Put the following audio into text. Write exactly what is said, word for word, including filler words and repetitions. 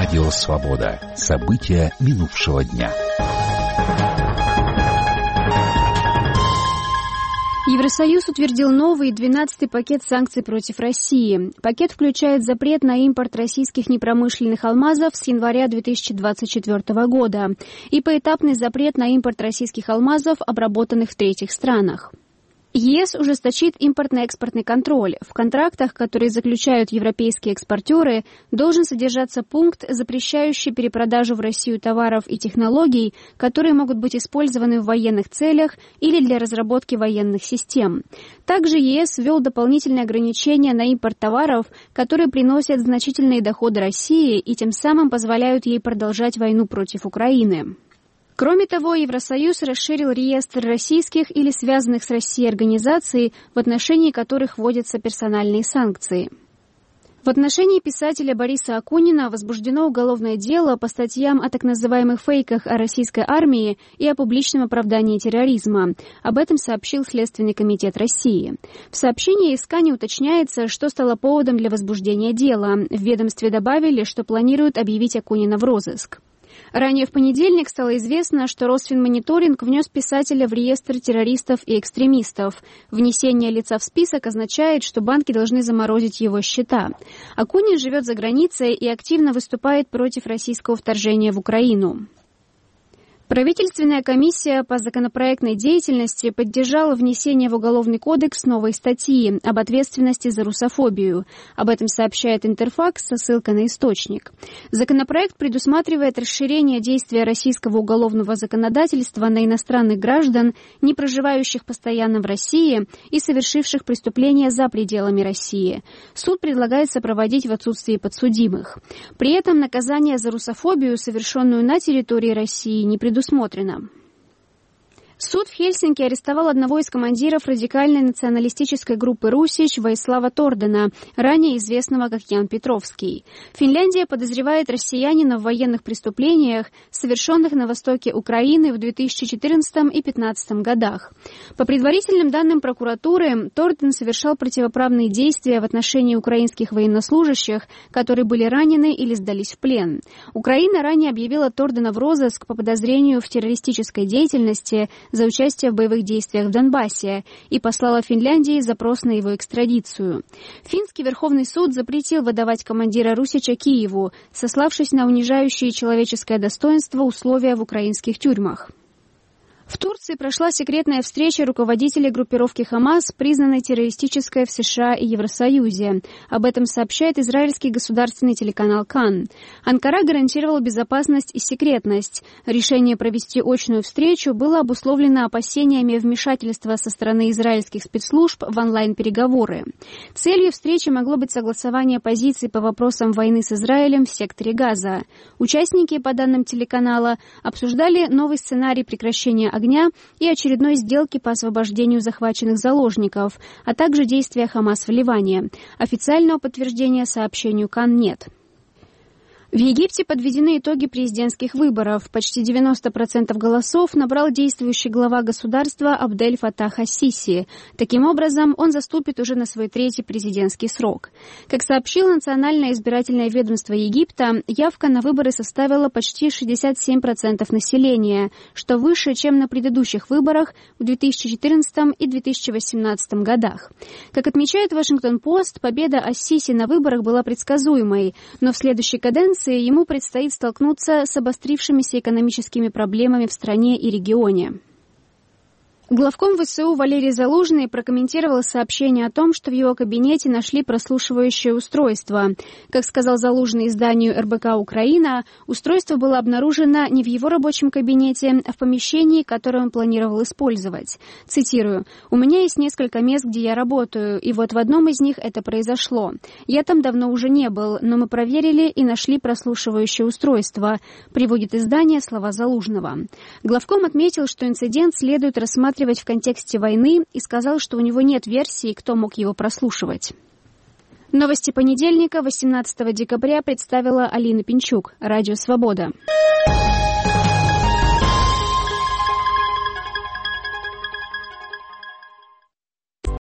Радио «Свобода». События минувшего дня. Евросоюз утвердил новый двенадцатый пакет санкций против России. Пакет включает запрет на импорт российских непромышленных алмазов с января две тысячи двадцать четвёртого года и поэтапный запрет на импорт российских алмазов, обработанных в третьих странах. ЕС ужесточит импортно-экспортный контроль. В контрактах, которые заключают европейские экспортеры, должен содержаться пункт, запрещающий перепродажу в Россию товаров и технологий, которые могут быть использованы в военных целях или для разработки военных систем. Также ЕС ввел дополнительные ограничения на импорт товаров, которые приносят значительные доходы России и тем самым позволяют ей продолжать войну против Украины. Кроме того, Евросоюз расширил реестр российских или связанных с Россией организаций, в отношении которых вводятся персональные санкции. В отношении писателя Бориса Акунина возбуждено уголовное дело по статьям о так называемых фейках о российской армии и о публичном оправдании терроризма. Об этом сообщил Следственный комитет России. В сообщении искания уточняется, что стало поводом для возбуждения дела. В ведомстве добавили, что планируют объявить Акунина в розыск. Ранее в понедельник стало известно, что Росфинмониторинг внес писателя в реестр террористов и экстремистов. Внесение лица в список означает, что банки должны заморозить его счета. Акунин живет за границей и активно выступает против российского вторжения в Украину. Правительственная комиссия по законопроектной деятельности поддержала внесение в Уголовный кодекс новой статьи об ответственности за русофобию. Об этом сообщает Интерфакс со ссылкой на источник. Законопроект предусматривает расширение действия российского уголовного законодательства на иностранных граждан, не проживающих постоянно в России и совершивших преступления за пределами России. Суд предлагается проводить в отсутствии подсудимых. При этом наказание за русофобию, совершенную на территории России, не предусмотрено. Предусмотрено. Суд в Хельсинки арестовал одного из командиров радикальной националистической группы «Русич» Ваислава Тордена, ранее известного как Ян Петровский. Финляндия подозревает россиянина в военных преступлениях, совершенных на востоке Украины в две тысячи четырнадцатом и две тысячи пятнадцатом годах. По предварительным данным прокуратуры, Торден совершал противоправные действия в отношении украинских военнослужащих, которые были ранены или сдались в плен. Украина ранее объявила Тордена в розыск по подозрению в террористической деятельности за участие в боевых действиях в Донбассе и послала Финляндии запрос на его экстрадицию. Финский Верховный суд запретил выдавать командира Русича Киеву, сославшись на унижающие человеческое достоинство условия в украинских тюрьмах. В Турции прошла секретная встреча руководителей группировки «Хамас», признанной террористической в США и Евросоюзе. Об этом сообщает израильский государственный телеканал «Кан». Анкара гарантировала безопасность и секретность. Решение провести очную встречу было обусловлено опасениями вмешательства со стороны израильских спецслужб в онлайн-переговоры. Целью встречи могло быть согласование позиций по вопросам войны с Израилем в секторе Газа. Участники, по данным телеканала, обсуждали новый сценарий прекращения огня и очередной сделки по освобождению захваченных заложников, а также действия Хамас в Ливане. Официального подтверждения сообщению Кан нет. В Египте подведены итоги президентских выборов. Почти девяносто процентов голосов набрал действующий глава государства Абдель Фаттах ас-Сиси. Таким образом, он заступит уже на свой третий президентский срок. Как сообщило Национальное избирательное ведомство Египта, явка на выборы составила почти шестьдесят семь процентов населения, что выше, чем на предыдущих выборах в две тысячи четырнадцатом и две тысячи восемнадцатом годах. Как отмечает Вашингтон-Пост, победа ас-Сиси на выборах была предсказуемой, но в следующей каденции ему предстоит столкнуться с обострившимися экономическими проблемами в стране и регионе. Главком ВСУ Валерий Залужный прокомментировал сообщение о том, что в его кабинете нашли прослушивающее устройство. Как сказал Залужный изданию эр бэ ка «Украина», устройство было обнаружено не в его рабочем кабинете, а в помещении, которое он планировал использовать. Цитирую: «У меня есть несколько мест, где я работаю, и вот в одном из них это произошло. Я там давно уже не был, но мы проверили и нашли прослушивающее устройство», приводит издание слова Залужного. Главком отметил, что инцидент следует рассматривать в контексте войны и сказал, что у него нет версии, кто мог его прослушивать. Новости понедельника, восемнадцатого декабря, представила Алина Пинчук. Радио «Свобода».